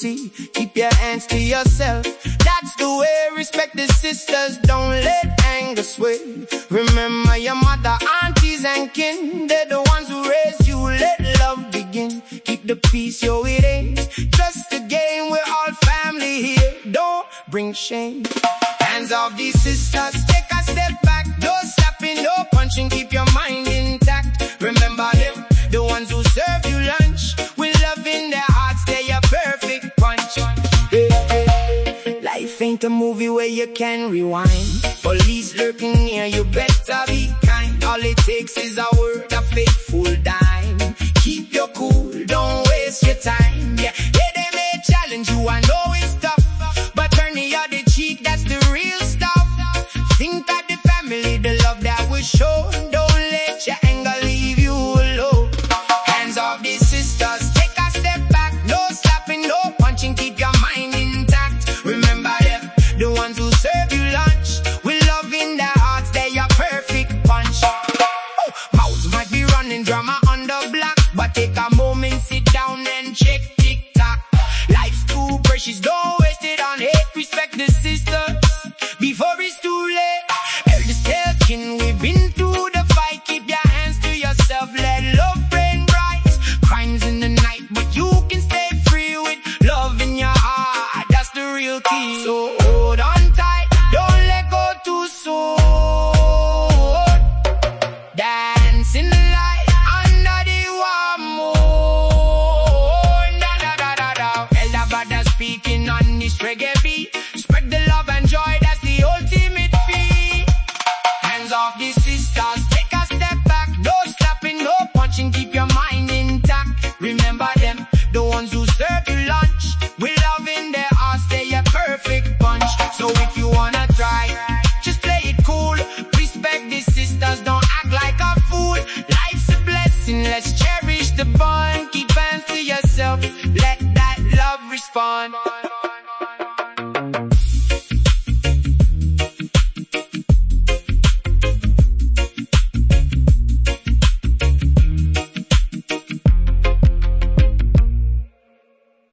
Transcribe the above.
see. Keep your hands to yourself. That's the way. Respect the sisters. Don't let anger sway. Remember your mother, aunties and kin. They're the ones who raised you. Let love begin. Keep the peace, yo, it ain't just a game. We're all family here. Don't bring shame. Hands off these sisters. Take a step back. No slapping, no punching. Keep your mind intact. Remember them, the ones who serve you lunch. With love in their hearts, they're your perfect punch. Hey, hey. Life ain't a movie where you can rewind. Police lurking near, you better be kind. All it takes is a word, a faithful dime. Keep your cool, don't waste your time. Yeah, they may challenge you, I know